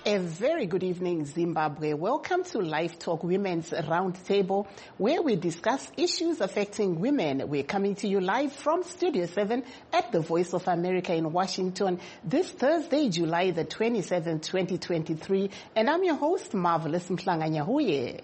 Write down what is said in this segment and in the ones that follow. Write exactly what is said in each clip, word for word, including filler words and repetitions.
A very good evening, Zimbabwe. Welcome to Live Talk Women's Roundtable, where we discuss issues affecting women. We're coming to you live from Studio seven at the Voice of America in Washington this Thursday, July the twenty-seventh, twenty twenty-three. And I'm your host, Marvelous Mhlanganyahuye.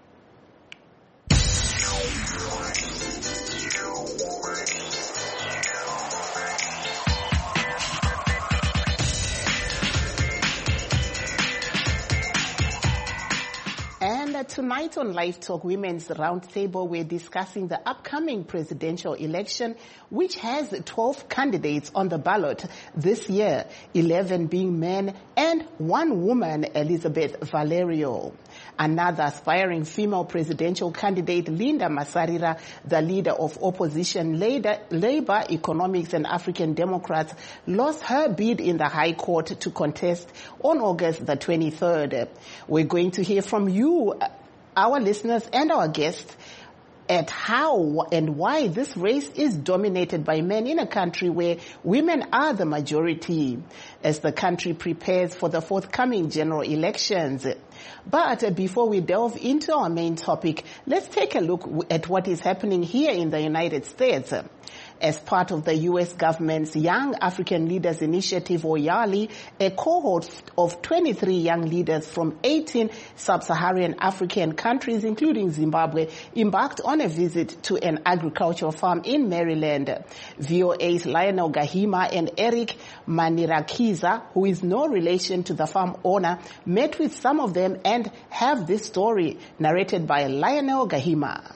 Tonight on Live Talk Women's Roundtable, we're discussing the upcoming presidential election, which has twelve candidates on the ballot this year, eleven being men and one woman, Elizabeth Valerio. Another aspiring female presidential candidate, Linda Masarira, the leader of opposition Labour, Economics and African Democrats, lost her bid in the High Court to contest on August the twenty-third. We're going to hear from you, our listeners and our guests, at how and why this race is dominated by men in a country where women are the majority as the country prepares for the forthcoming general elections. But before we delve into our main topic, let's take a look at what is happening here in the United States. As part of the U S government's Young African Leaders Initiative, or YALI, a cohort of twenty-three young leaders from eighteen sub-Saharan African countries, including Zimbabwe, embarked on a visit to an agricultural farm in Maryland. V O A's Lionel Gahima and Eric Manirakiza, who is no relation to the farm owner, met with some of them and have this story narrated by Lionel Gahima.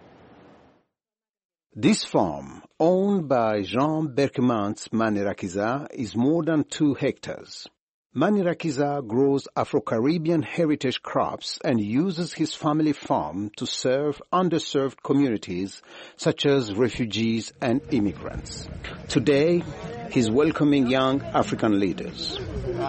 This farm, owned by Jean Berkemans Manirakiza, is more than two hectares. Manirakiza grows Afro-Caribbean heritage crops and uses his family farm to serve underserved communities such as refugees and immigrants. Today, he's welcoming young African leaders.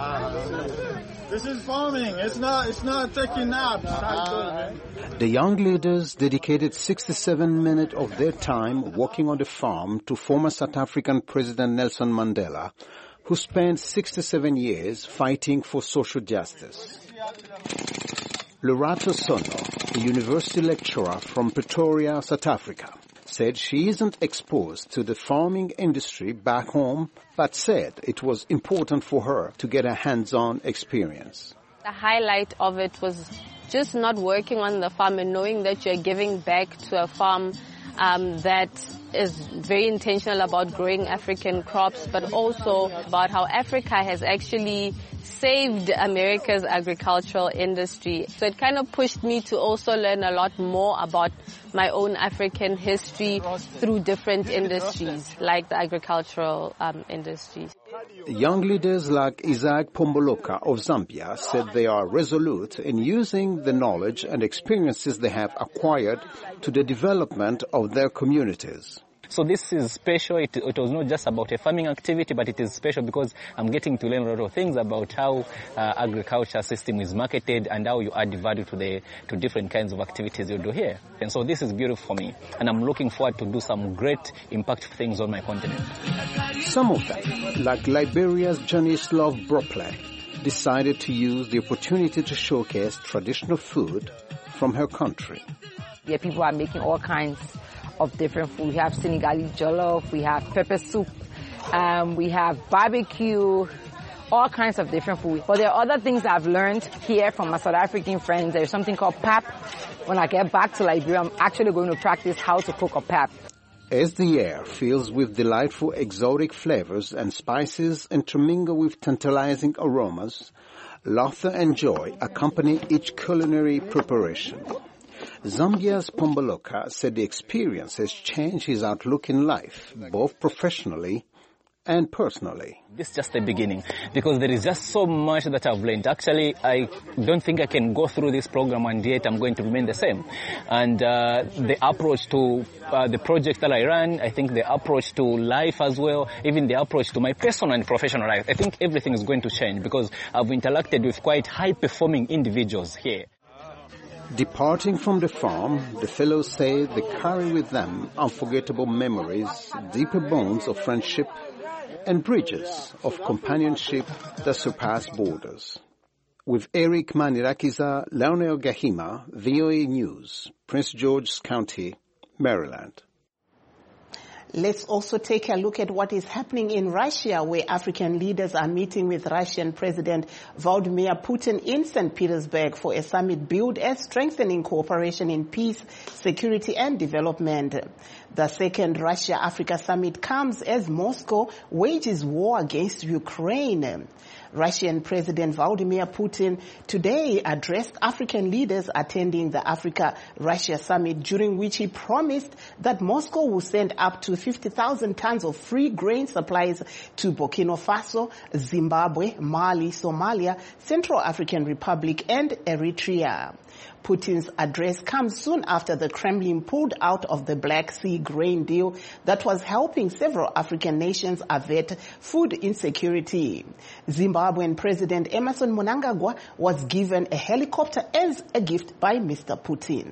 This is farming. It's not, it's not taking naps. Uh, the young leaders dedicated sixty-seven minutes of their time working on the farm to former South African President Nelson Mandela, who spent sixty-seven years fighting for social justice. Lerato Sono, a university lecturer from Pretoria, South Africa, said she isn't exposed to the farming industry back home, but said it was important for her to get a hands-on experience. The highlight of it was just not working on the farm and knowing that you're giving back to a farm um, that is very intentional about growing African crops, but also about how Africa has actually saved America's agricultural industry. So it kind of pushed me to also learn a lot more about my own African history through different industries, like the agricultural um, industry. Young leaders like Isaac Pomboloka of Zambia said they are resolute in using the knowledge and experiences they have acquired to the development of their communities. So this is special. It, it was not just about a farming activity, but it is special because I'm getting to learn a lot of things about how uh, agriculture system is marketed and how you add value to the to different kinds of activities you do here. And so this is beautiful for me, and I'm looking forward to do some great impactful things on my continent. Some of them, like Liberia's Janice Love Brople, decided to use the opportunity to showcase traditional food from her country. Yeah, people are making all kinds of different food. We have Senegalese jollof, we have pepper soup, um, we have barbecue, all kinds of different food. But there are other things I've learned here from my South African friends. There's something called pap. When I get back to Liberia, I'm actually going to practice how to cook a pap. As the air fills with delightful exotic flavors and spices intermingle with tantalizing aromas, laughter and joy accompany each culinary preparation. Zambia's Pomboloka said the experience has changed his outlook in life, both professionally and personally. This is just the beginning, because there is just so much that I've learned. Actually, I don't think I can go through this program and yet I'm going to remain the same. And uh, the approach to uh, the project that I run, I think the approach to life as well, even the approach to my personal and professional life, I think everything is going to change because I've interacted with quite high-performing individuals here. Departing from the farm, the fellows say they carry with them unforgettable memories, deeper bonds of friendship, and bridges of companionship that surpass borders. With Eric Manirakiza, Leonel Gahima, V O A News, Prince George's County, Maryland. Let's also take a look at what is happening in Russia, where African leaders are meeting with Russian President Vladimir Putin in Saint Petersburg for a summit billed as strengthening cooperation in peace, security and development. The second Russia-Africa summit comes as Moscow wages war against Ukraine. Russian President Vladimir Putin today addressed African leaders attending the Africa-Russia summit, during which he promised that Moscow will send up to fifty thousand tons of free grain supplies to Burkina Faso, Zimbabwe, Mali, Somalia, Central African Republic and Eritrea. Putin's address comes soon after the Kremlin pulled out of the Black Sea grain deal that was helping several African nations avert food insecurity. Zimbabwean President Emmerson Mnangagwa was given a helicopter as a gift by Mister Putin.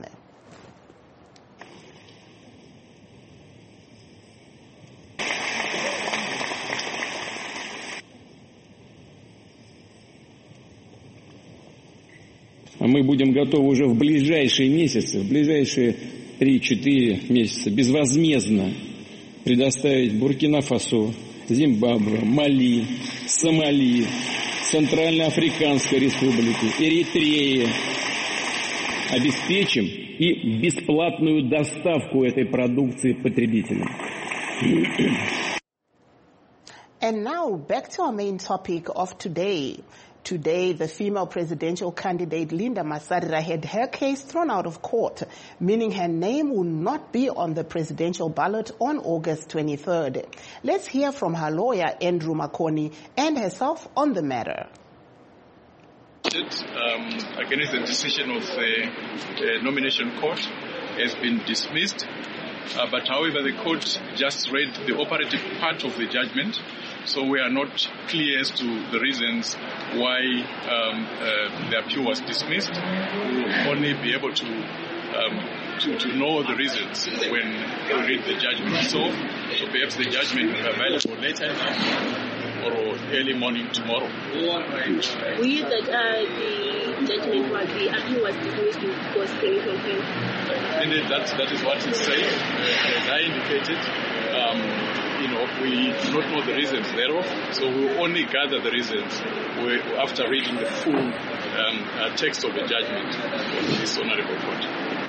Мы будем готовы уже в ближайшие месяцы, в ближайшие три-четыре месяца безвозмездно предоставить Буркина-Фасо, Зимбабве, Мали, Сомали, Центральноафриканской Республике, Эритрее. Обеспечим и бесплатную доставку этой продукции потребителям. And now back to our main topic of today. Today, the female presidential candidate Linda Masarira had her case thrown out of court, meaning her name will not be on the presidential ballot on August twenty-third. Let's hear from her lawyer, Andrew Makoni, and herself on the matter. Um, against the decision of the uh, nomination court has been dismissed. Uh, but however, the court just read the operative part of the judgment, so we are not clear as to the reasons why um, uh, the appeal was dismissed. We will only be able to, um, to to know the reasons when we read the judgment itself. So perhaps the judgment will be available later or early morning tomorrow. We heard that uh, the judgment was, the appeal was dismissed because can you confirm? Indeed, that, that is what is said. Uh, as I indicated, um, you know, we do not know the reasons thereof, so we will only gather the reasons after reading the full um, uh, text of the judgment of this honorable court.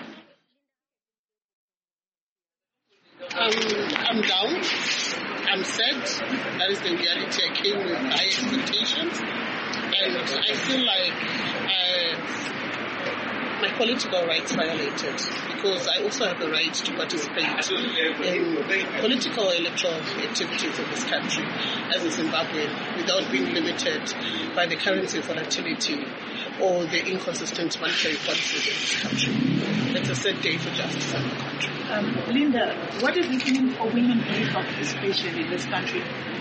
Um, I'm down. I'm sad. That is the reality. I came with high expectations, and I feel like uh, my political rights violated, because I also have the right to participate in political electoral activities in this country as a Zimbabwean without being limited by the currency volatility or the inconsistent monetary policies in this country. It's a sad day for justice in the country. Um, Linda, what does this mean for women in participation in this country?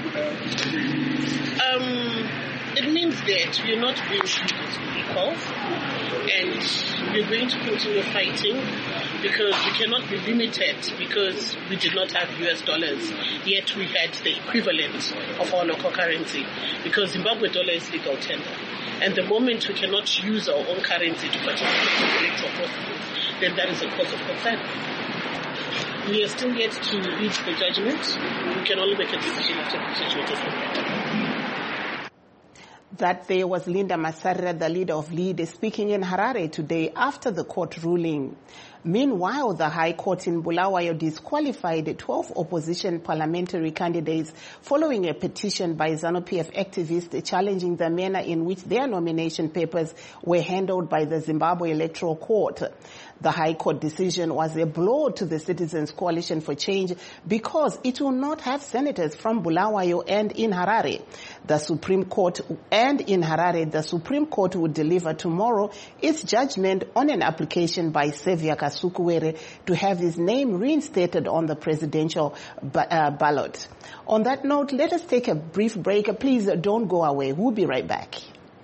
Um, it means that we're not being treated equal, and we're going to continue fighting because we cannot be limited because we did not have U S dollars, yet we had the equivalent of our local currency, because Zimbabwe dollar is legal tender. And the moment we cannot use our own currency to participate in the electoral processes, then that is a cause of concern. We are still yet to reach the judgment. We can only make a decision after the judgment is completed. That there was Linda Masarira, the leader of LEAD, speaking in Harare today after the court ruling. Meanwhile, the High Court in Bulawayo disqualified twelve opposition parliamentary candidates following a petition by ZANU-P F activists challenging the manner in which their nomination papers were handled by the Zimbabwe Electoral Court. The High Court decision was a blow to the Citizens Coalition for Change because it will not have senators from Bulawayo and in Harare. The Supreme Court and in Harare, the Supreme Court will deliver tomorrow its judgment on an application by Sevia Kasukuwere to have his name reinstated on the presidential ba- uh, ballot. On that note, let us take a brief break. Please don't go away. We'll be right back.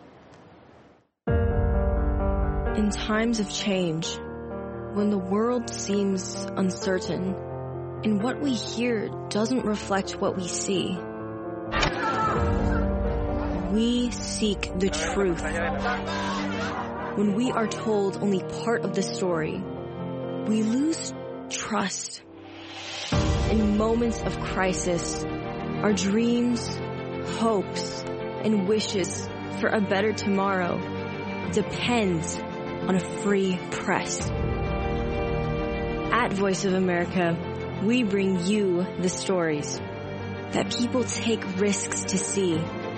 In times of change, when the world seems uncertain and what we hear doesn't reflect what we see, we seek the truth. When we are told only part of the story, we lose trust. In moments of crisis, our dreams, hopes, and wishes for a better tomorrow depends on a free press. At Voice of America, we bring you the stories that people take risks to see.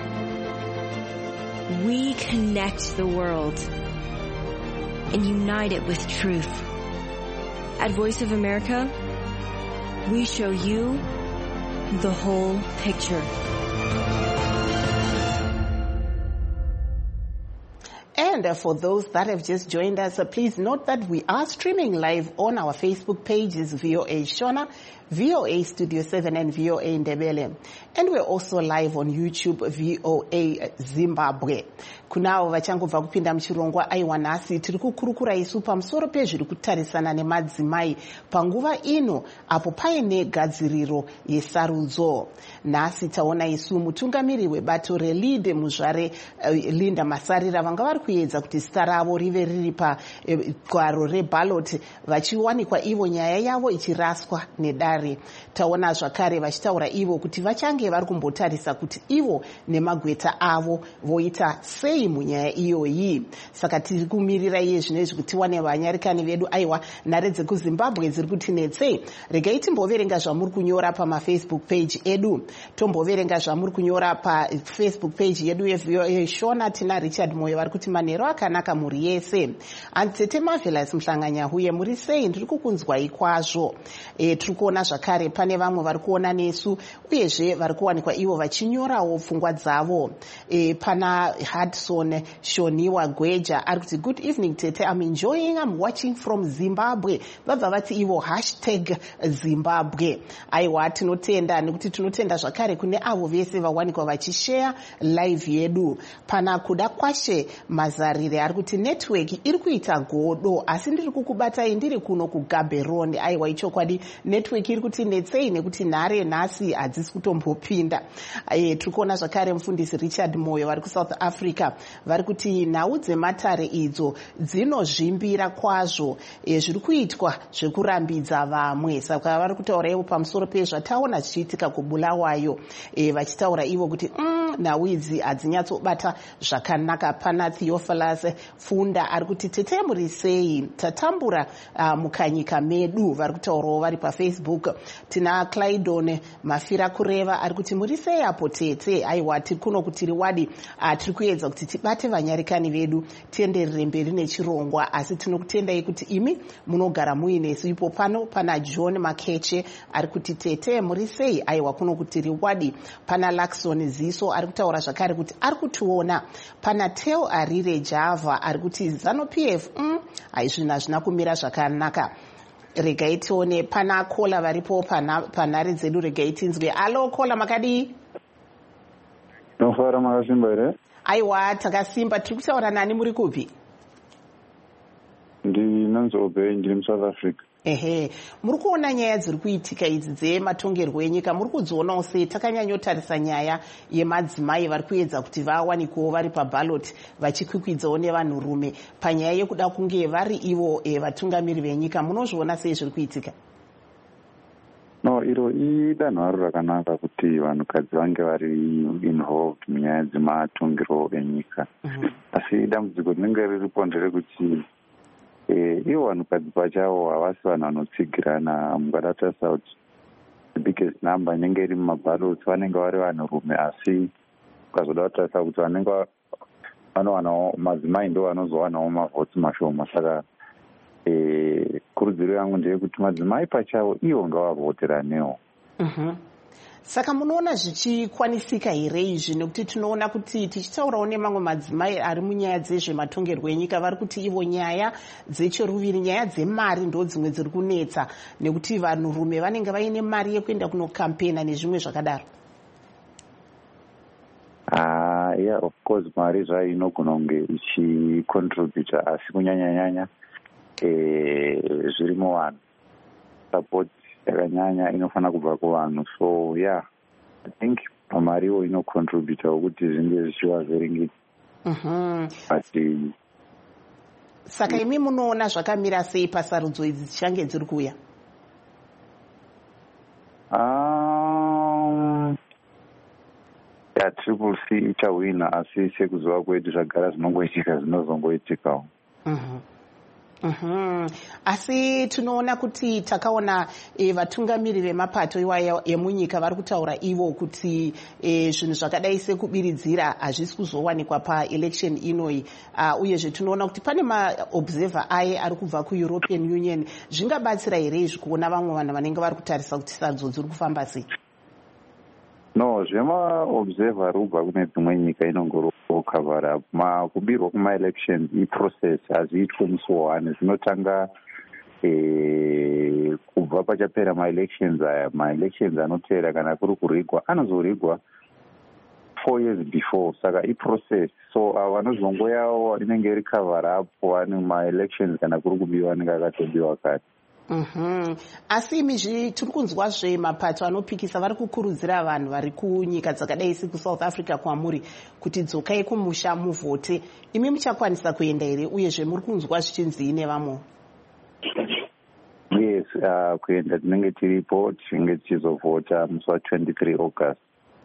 We connect the world and unite it with truth. At Voice of America, we show you the whole picture. And for those that have just joined us, please note that we are streaming live on our Facebook pages, V O A Shona, V O A Studio seven, and V O A Ndebele. And we're also live on YouTube, V O A Zimbabwe. Kunao vachangobva kupinda muchirongwa aiwa nhasi tiri kukurukura isu pamusoro pezviri kutarisana nemadzimai panguva ino apo paine gadziriro yesarudzo. Nhasi taona isu mutungamiri webato reLead muzvare uh, Linda Masarira vanga vari kuedza kuti zita ravo rive riri pagwaro uh, reballot vachiwanikwa ivo nyaya yavo ichiraswa nedare. Taona zvakare vachitaura ivo kuti vachange vari kumbotarisa kuti ivo nemagweta avo voita sei munyaya iyoyi. Saka tiri kumirira iye zvinezvi kuti tiwane vanyarikani vedu aiwa nhare dzekuZimbabwe dziri kutinetsei. Regai timboverenga zvamuri kunyora pamafacebook page edu. Tomboverenga zvamuri kunyora pafacebook page yedu yeShona. Tina Richard Moyo vari kuti manheru akanaka muri yese. Antete Marvelous Mhlanganyahuye muri sei? Ndiri kukunzwai kwazvo. E, tiri kuona zvakare pane vamwe vari kuona nesu uyezve vari kuwanikwa ivo vachinyorawo pfungwa dzavo. E, pana Hudson Shoniwa Gweja ari kuti good evening tete, I'm enjoying, I'm watching from Zimbabwe. Vabva vati ivo hashtag Zimbabwe. Aiwa tinotenda nekuti tinotenda zvakare kune avo vese vawanikwa vachishare live yedu. Pana kuda kwashe Mazarire ari kuti network iri kuita godo asi ndiri kukubatai ndiri kuno kuGaborone. Aiwa ichokwadi network iri kuti netsei nekuti nhare nhasi hadzisi kutombopinda. E, tiri kuona zvakare mufundisi Richard Moyo vari kuSouth Africa vari kuti nhau dzematare idzo dzinozvimbira kwazvo. E, zviri kuitwa zvekurambidza vamwe. Saka vari kutaura ivo pamusoro pezvataona zvichiitika kuBulawayo. E, vachitaura ivo kuti mm, nhau idzi hadzinyatsobata zvakanaka. Pana Theophilus Funda ari kuti tete muri sei? Tatambura uh, mukanyika medu. Vari kutaurawo vari paFacebook. Tina Clydon Mafira Kureva ari kuti muri sei apo tete? Aiwa tiri kuno kuti riwadi uh, tiri kuedza kuti tibate vanyarikani vedu tienderere mberi nechirongwa asi tinokutendai kuti imi munogara muinesu. Ipo pano pana John Makeche ari kuti tete muri sei? Aiwa kuno kuti riwadi. Pana Laxon Ziso ari kutaura zvakare kuti ari kutiona. Pana Teo Arire Java ari kuti Zanu P F mm, aizvina zvina kumira zvakanaka. Regai tione pana kola varipo panhare dzedu. Regai tinzwe. Alo kola makadii? Nofara makasimba here? Aiwa takasimba. Tiri kutaura nani, muri kupi? Ndinonzi Obey, ndiri muSouth Africa. Ehe, muri kuona nyaya dziri kuitika idzi dzematongerwo enyika, muri kudzionawo sei? Takanyanyotarisa nyaya yemadzimai vari kuedza kuti vawanikwewo vari paballot vachikwikwidzawo nevanhurume panyaya yekuda kunge vari ivo e, vatungamiri venyika. Munozviona sei zviri kuitika? No, iro idanharo rakanaka kuti vanhukadzi vange vari involved munyaya dzematongerwo enyika. Mm-hmm. Asi dambudziko rinenge riripo nderekuti Eh, ivo vanhukadzi pachavo havasi vanhu vanotsigirana. Mukadatarisa kuti the biggest number inenge iri mumaballots vanenge vari vanhurume, asi ukazoda kutarisa kuti vanenge vanovanawo madzimai ndo vanozowanawo mavhotsi mashoma. Saka eh, kurudziro yangu ndeyekuti madzimai pachavo ivo ngavavhoteranewo. Mm-hmm. Saka munoona zvichikwanisika here izvi? Nekuti tinoona kuti tichitaurawo nemamwe madzimai ari munyaya dzezvematongerwo enyika vari kuti ivo nyaya dzechiruviri, nyaya dzemari ndo dzimwe dziri kunetsa nekuti vanhurume vanenge vaine mari yekuenda kunokampena nezvimwe zvakadaro. Ah, yeah, of course mari zvayo inogona kunge ichicontributa asi kunyanya-nyanya eh, zvirimo vanhu. Support yakanyanya inofana kubva kuvanhu. So yeah, I think mariwo inocontributawo kuti zvinge zvichivavheringita. But saka imi munoona zvakamira sei pasarudzo idzi dzichange dziri kuuya? Um, ya triple C ichawina, asi sekuziva kwedu zvagara zvinongoitika zvinozongoitikawo. Mm-hmm. Asi tinoona kuti takaona e, vatungamiri vemapato iwayo emunyika vari kutaura ivo kuti e, zvinhu zvakadai sekubiridzira hazvisi kuzowanikwa paelection inoi. Uh, uyezve tinoona kuti pane maobserver aye ari kubva kuEuropean Union. Zvingabatsira here izvi kuona vamwe vanhu vanenge vari kutarisa kuti sadzo dziri kufamba sei? No, zvemaobserver ari kubva kune dzimwe nyika inongorokavara makubirwa kumaelections iprocess hazviitwe musi wani, zvinotanga eh, kubva pachapera maelections aya. Maelections anoteera kana kuri kurigwa anozorigwa four years before, saka iprocess. So ava vanozongoyawo inenge iri kavara apo ane maelections kana kuri kubiwa anenge akatobiwa kare. Mm-hmm. Asi imizvi tiri kunzwazve mapato anopikisa vari kukurudzira vanhu vari kunyika dzakadai seku-South Africa kwamuri kuti dzokai kumusha muvhote. Imi muchakwanisa kuenda here uyezve muri kunzwa zvichinzii nevamwe? Yes, uh, kuenda tinenge tiripo tichinge tichizovhota musi wa-twenty-three August.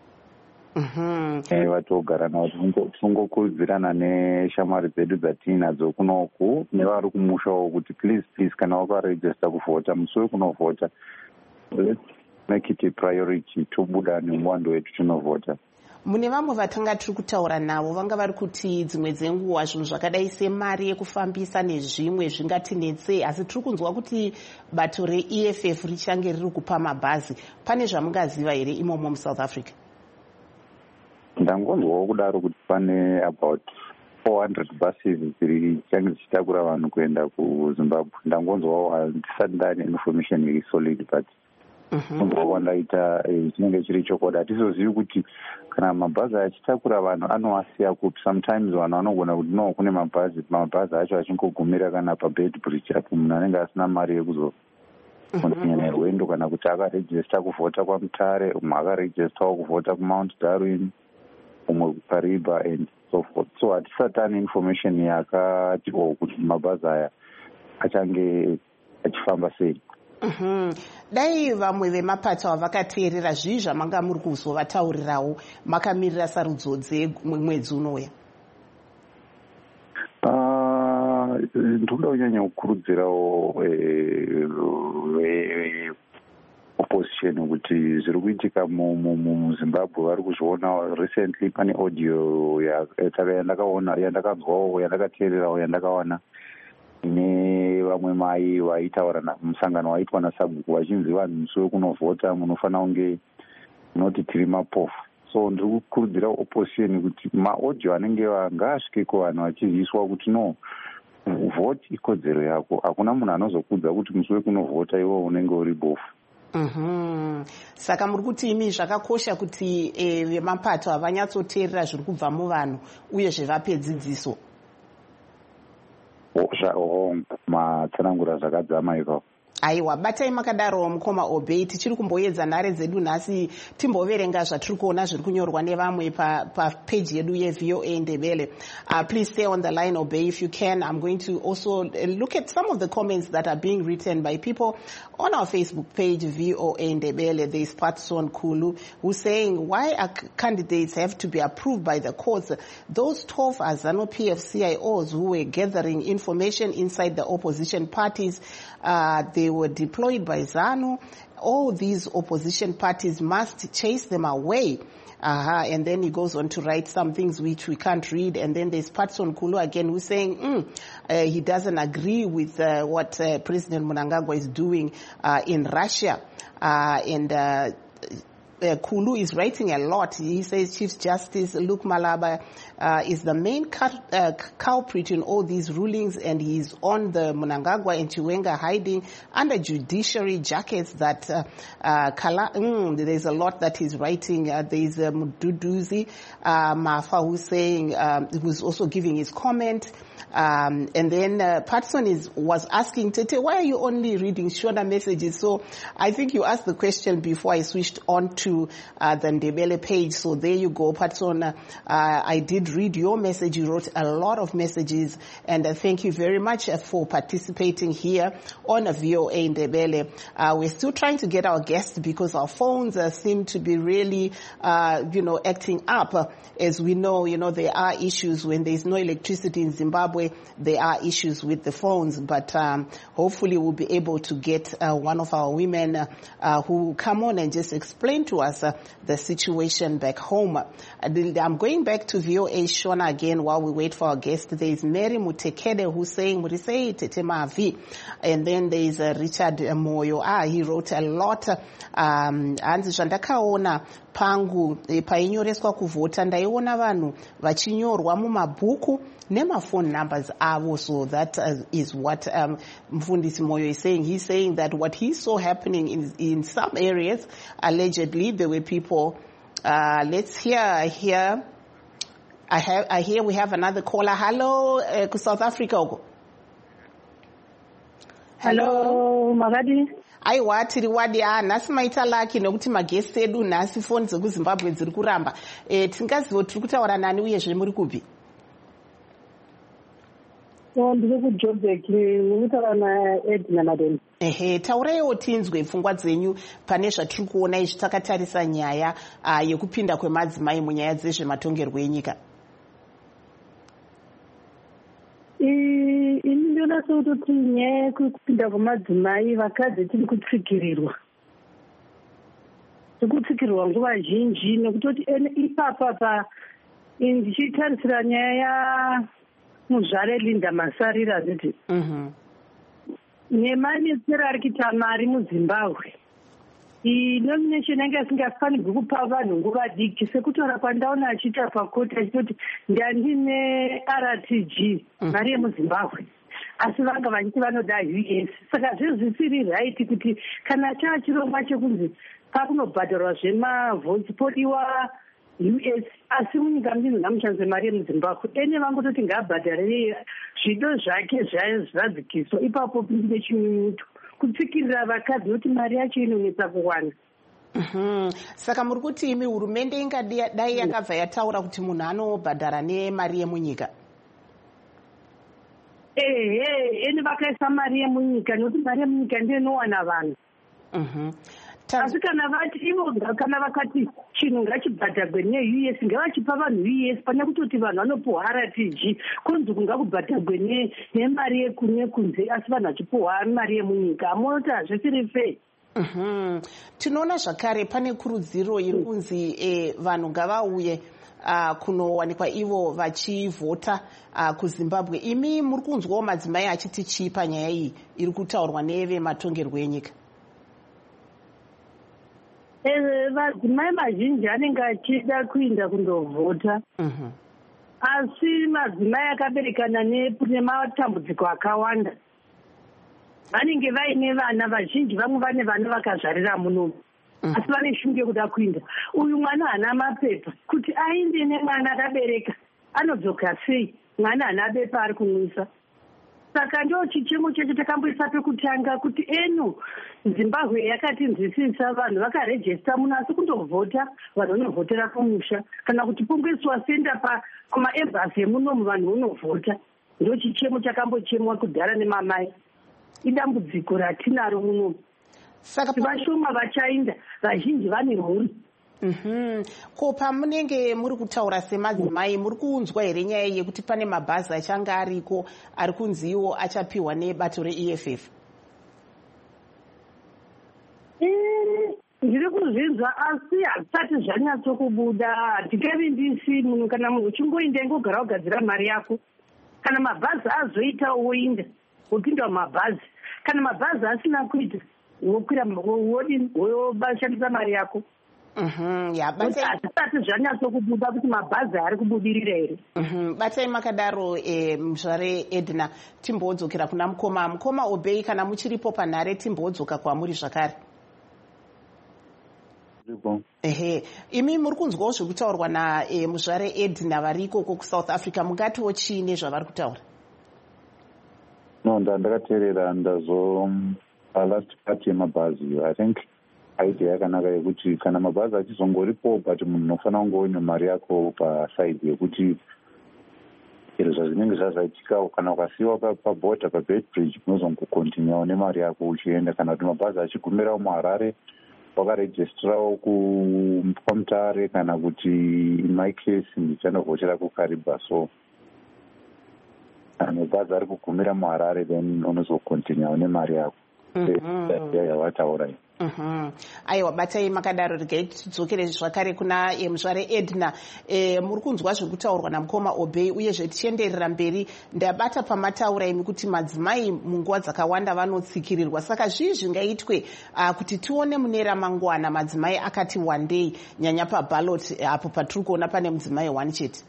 vatogara navo tinongokurudzirana neshamwari dzedu dzatiinadzo kunoku nevari kumushawo kuti please please kana wakarejista kuvhota musi wekunovhota let's make it a priority, tobuda nemuwando wetu tinovhota. Mune vamwe vatanga tiri kutaura navo vanga vari kuti dzimwe dzenguva zvinhu zvakadai semari yekufambisa nezvimwe zvingatinetse, asi tiri kunzwa kuti bato re-E F F richange riri kupa mabhazi. Pane zvamungaziva here imomo muSouth Africa? Ndangonzwawo kudaro kuti pane about four hundred buses dziri change dzichitakura vanhu kuenda kuZimbabwe. Ndangonzwawo, handisati ndane information iri solid, but kunzwawo ndaita chinenge chiri chokwadi. Hatizozivi kuti kana mabhazi achitakura vanhu anowasiya kupi. Sometimes vanhu vanogona kuti no, kune mabhazi mabhazi acho achingogumira kana pabed bridge apo munhu anenge asina mari yekuzo continue nerwendo, kana kuti akarejista kuvhota kwaMutare, umwe akarejistawo kuvhota kuMount Darwin, umwe Kariba and so forth. So hatisati ane information yakati o kuti mabhazi aya achange achifamba sei. Mhm. Dai vamwe vemapato avakateerera zvii zvamanga muri kuzovataurirawo makamirira sarudzo dzemwedzi unouya? Ndoda kunyanya kukurudzirawo opposition kuti zviri kuitika muZimbabwe vari kuzviona. Recently pane audio yandakaona yandakanzwawo yandakateererawo yandakaona ine vamwe mai vaitaura musangano waitwa naSabhuku vachinzi vanhu musi wekunovhota munofanira kunge munoti tiri mapofu. So ndiri kukurudzira opposition kuti maaudio anenge ngaasvike kuvanhu vachiziviswa kuti no, vhoti ikodzero yako, hakuna munhu anozokudza kuti musi wekunovhota iwo unenge uri bofu. Mhm. Saka muri kuti imi zvakakosha kuti vemapato havanyatsoteerera zviri kubva muvanhu uyezve vape dzidziso. Matsanangura zvakadzama ipapo. Aiwa, batai makadaro mukoma Obey. Tichiri kumboedza nhare dzedu nhasi timboverenga zvatiri kuona zviri kunyorwa nevamwe papage yedu yeV O A Ndebele. Uh, please stay on the line, Obey, if you can. I'm going to also look at some of the comments that are being written by people on our Facebook page, V O A Ndebele. There is Patson Kulu who's saying, why are candidates have to be approved by the courts? Those twelve Azano P F C I Os who were gathering information inside the opposition parties, uh, they were deployed by ZANU. All these opposition parties must chase them away. Uh-huh. And then he goes on to write some things which we can't read. And then there's Patson Kulu again who's saying mm, uh, he doesn't agree with uh, what uh, President Mnangagwa is doing uh, in Russia. Uh, and uh, Uh, Kulu is writing a lot. He says Chief Justice Luke Malaba uh, is the main cut, uh, culprit in all these rulings, and he's on the Mnangagwa and Chiwenga hiding under judiciary jackets that uh, uh, Kala, mm, there's a lot that he's writing. Uh, there's uh, Mduduzi uh, Mafa who's saying, um, who's also giving his comment. Um, and then uh, Patson is, was asking, Tete, why are you only reading shorter messages? So I think you asked the question before I switched on to to uh, the Ndebele page. So there you go, Patsona. Uh, I did read your message. You wrote a lot of messages, and uh, thank you very much uh, for participating here on a V O A Ndebele. Uh, we're still trying to get our guests because our phones uh, seem to be really, uh, you know, acting up. Uh, as we know, you know, there are issues when there's no electricity in Zimbabwe. There are issues with the phones, but um, hopefully we'll be able to get uh, one of our women uh, uh, who come on and just explain to us uh, the situation back home. Uh, I'm going back to V O A Shona again while we wait for our guest. There is Mary Mutekede who's saying, Murisei Tetemavi. And then there is uh, Richard Moyo. Ah, he wrote a lot. Um, Anzi Zvandakaona pangu painyoreswa kuvhota ndaiona vanhu vachinyorwa mumabhuku nemafone numbers avo. So that uh, is what um, Mfundisi Moyo is saying. He's saying that what he saw happening in, in some areas, allegedly there were people. Uh, let's hear here. I have. I hear we have another caller. Hello, uh, South Africa. Hello, Magadi. Aiwa tiri wadi ah nhasi maita laki nokuti magesti edu nhasi foni dzekuzimbabwe dziri kuramba. Eh, tingazivo tiri kutaura nani uyezve muri kupi? Ndiri kuJoburg, ndikutaura naEdna Madeni. Ehe, tauraiwo tinzwe pfungwa dzenyu pane zvatiri kuona izvi takatarisa nyaya uh, yekupinda kwemadzimai munyaya dzezvematongerwo enyika. Ini ndinoona sekuti nyaya yekupinda kwemadzimai vakadzi tiri kutsikirirwa. Tiri kutsikirirwa nguva zhinji nokutoti ipapa pa ndichitarisira nyaya ya muzvare Linda Masarira ziti. Mhm. Nemanetsero ari kuita mari muZimbabwe. Iyi nomination yanga isingafanirwi kupa vanhu nguva diki sekutaura kwandaona achiita pakoti achitoti ndandine R T G mari yemuZimbabwe asi vanga vachiti vanoda U S. Saka zvezvisiri right kuti kana chaa chirongwa chekunzi pakunobhadharwa zvemavhotsi podiwa U S asi munyika mudinhu ngamushandise mari yemuZimbabwe. Ene vangototi ngaabhadhare zvido zvake zvadzikiswa ipapo pinde chinyunyuto kutsikirira vakadzi kuti mari yacho inonetsa kuwana. Mhm. Saka muri kuti imi hurumende ingadai yakabva yataura kuti munhu anobhadhara nemari yemunyika. Ehe, ene vakaisa mari yemunyika nokuti mari yemunyika ndiyo inowana vanhu. Mhm. Asi kana vati ivo kana vakati chinhu ngachibhadhagwe ne-U S ngavachipa vanhu U S pane kutoti vanhu vanopiwa R T G kunzi kungakubhadhagwe nemari yekunye kunze asi vanhu vachipiwa mari yemunyika. Amunoti hazvisiri fair. Mhm. Tinoona zvakare pane kurudziro iri kunzi eh, vanhu ngavauye uh, kunowanikwa ivo vachivhota uh, kuZimbabwe. Imi muri kunzwawo madzimai achiti chii panyaya iyi iri kutaurwa nevematongerwo enyika? Madzimai mazhinji anenge achida kuenda kundovhota. Asi madzimai akaberekana nematambudziko akawanda vanenge vaine vana vazhinji, vamwe vane vana vakazvarira munomu asi vane shungu yekuda kuinda. Uyu mwana haana mapepa kuti ainde nemwana akabereka anodzoka sei? Mwana haana bepa ari kumwisa. Saka ndo chichemo checho takamboisa pekutanga kuti eno Zimbabwe yakatinzwisisa vanhu vakarejesta muno asi kundovhota vanhu vanovhotera kumusha kana kuti pungiswa senda kumaembasi emunomu vanhu vanovhota. Ndo chichemo chakambochemwa kudhara nemamai. Idambudziko ratinaro munomu. Saka vashoma vachainda vazhinji vane mhuri. Mhm. Ko pamunenge muri kutaura semadzimai muri kuunzwa here nyaya yekuti pane mabhazi achanga ariko ari kunziwo achapiwa nebato re-E F F? Ndiri kuzvinzwa asi hazvisati zvanyatsokubuda. Handikavi ndisi munhu kana munhu uchingoinda ingogara kugadzira mari yako. Kana mabhazi azoita woinda wopinda mumabhazi. Kana mabhazi asina kuita wokwira woshandisa mari yako. Mhm. Ya basi hazvisati zvanyatsokubuda kuti mabhazi ari kubudirira here. Mhm. Batai makadaro eh, muzvare Edna timbodzokera kuna mukoma. Mukoma Obey kana muchiripo panhare timbodzoka kwamuri zvakare. Ehe, imi muri kunzwawo zviri kutaurwa na eh, muzvare Edna variko ku South Africa, mungatiwo chii nezvavari kutaura? No, ndakateerera ndazo last part yemabhazi. I think idea yakanaka yekuti kana mabhazi achizongoripo but munhu unofanira kunge uine mari yako pasaidi yekuti zviro zvazvinenge zvazvaitika kana ukasiyiwa pabhodha pabedbridge unozongokontinyawo nemari yako uchienda, kana kuti mabhazi achigumirawo muharare wakarejistirawo kwamutare, kana kuti in my case ndichandovhochera kukariba. So kana mabhazi ari kugumira muharare then unozokontinyawo nemari yako yavataura. aiwa batai makadaro regai tidzokere zvakare kuna muzvare Edna. E, muri kunzwa zviri kutaurwa namukoma Obey, uyezve tichienderera mberi ndabata pamataura imi kuti madzimai munguva dzakawanda vanotsikirirwa, saka zvii zvingaitwe uh, kuti tione mune ramangwana madzimai akati wandei nyanya paballot apo patiri kuona pane mudzimai one chete?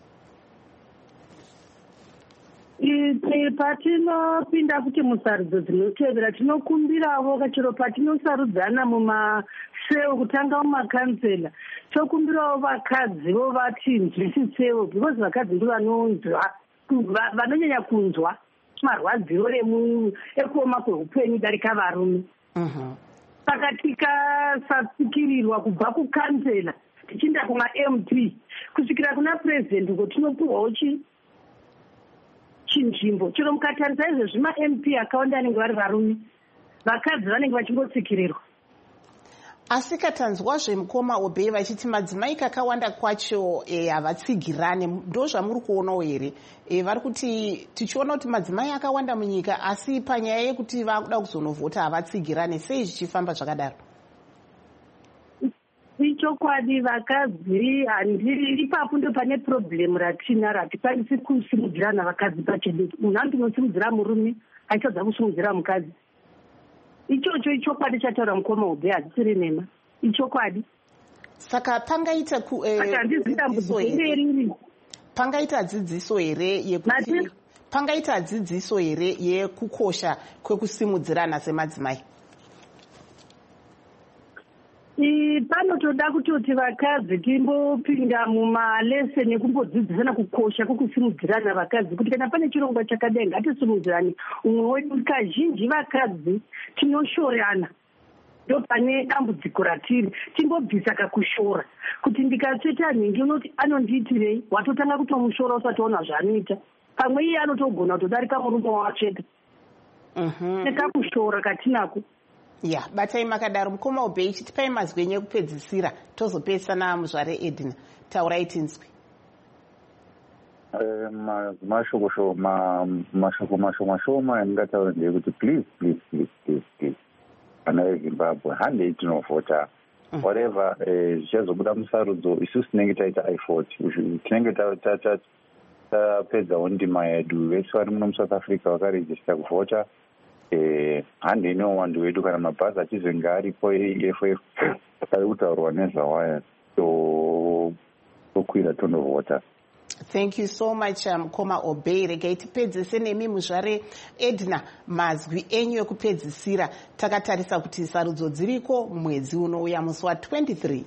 Patinopinda kuti musarudzo dzinotevera tinokumbirawo kachero patinosarudzana mumaseo kutanga mumakansela tokumbirawo vakadziwo vatinzwisisewo, because vakadzi ndo vanonzwa vanonyanya kunzwa marwadziro ekuoma kweupenyu darika varume. Saka tikasatsikirirwa kubva kukansela tichienda kuma-M P kusvikira kuna president uko tinopuhwawo chi chinzvimbo. Chero mukatarisa izvezvi ma-M P akawanda anenge vari varume, vakadzi vanenge vachingotsikirirwa. Asi katanzwazve mukoma Obey vachiti madzimai kakawanda kwacho havatsigirane, ndo zvamuri kuonawo here? Vari kuti tichiona kuti madzimai akawanda munyika asi panyaya yekuti vakuda kuzonovhota havatsigirane, sei zvichifamba zvakadaro? Ichokwadi vakadzi handiri ipapo ndo pane problem ratina ratikwanisi kusimudzirana vakadzi pachedu. Munhu andinosimudzira murume achadza kusimudzira mukadzi. Ichocho ichokwadi chataura mukoma Obey, hadzisiri nema, ichokwadi. Saka pangaita ku eh, pangaita dzidziso here yekuti pangaita dzidziso here yekukosha kwekusimudzirana semadzimai? Panotoda kutoti vakadzi timbopinda mumaleseni ekumbodzidzisana kukosha kwekusimudzirana vakadzi, kuti kana pane chirongwa chakadai ngatisimudzirane. Umwe wedu kazhinji vakadzi tinoshorana, ndo pane dambudziko ratiri. Timbobvisa kakushora, kuti ndikatsveta nhingi unoti anondiitirei, watotanga kutomushora usati waona zvaanoita. Pamwe iye anotogona kutodarika murume watsveta nekakushora katinako. Ya, batai makadaro mukoma Obey, chitipai mazwi enyu ekupedzisira tozopesana muzvare Edna. Taurai tinzwi. Mashoko mashoko mashoma shoma endingataura ndeyekuti please please please please please vana veZimbabwe handei tinovhota whatever zvichazobuda musarudzo isusu tinenge taita I forty tinenge tapedzawo ndima yedu. Vese vari muno muSouth Africa vakarejista kuvhota. Eh, handi ino wandu wedu kana mabhazi achizenge aripo E F F ari kutaurwa nezvawaya so tokwira tonovhota. Thank you so much mukoma um, Obey. Regai tipedzise nemi muzvare Edna mazwi enyu ekupedzisira. Takatarisa kuti sarudzo dziriko mwedzi unouya musi wa twenty-three.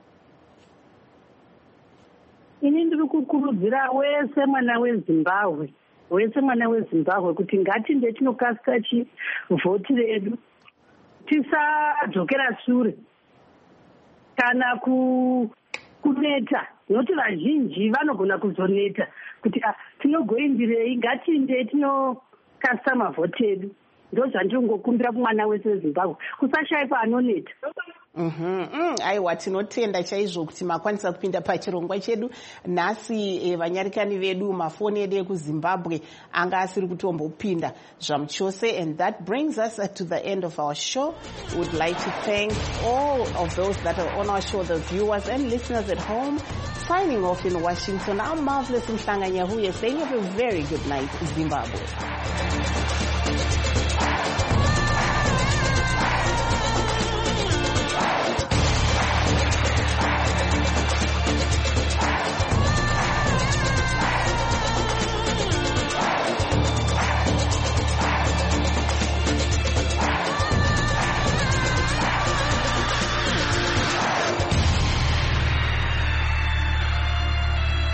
Ini ndiri kukurudzira wese mwana weZimbabwe wese mwana weZimbabwe kuti ngatinde tinokasika chivhoti redu, tisadzokera shure kana ku kuneta, nokuti vazhinji vanogona kuzoneta kuti ah, tinogoindirei, ngatinde tinokasika mavhoti edu. Ndo zvandingokumbira kumwana wese weZimbabwe kusashaipa anoneta. Mhm. Mm, aiwa tinotenda chaizvo kuti makwanisa kupinda pachirongwa chedu nhasi. E, vanyarikani vedu mafoni edu ekuZimbabwe anga asiri kutombopinda zvamuchose. And that brings us uh, to the end of our show. We would like to thank all of those that are on our show, the viewers and listeners at home. Signing off in Washington, I'm Marvelous Mhlanga Nyahuye saying have a very good night, Zimbabwe.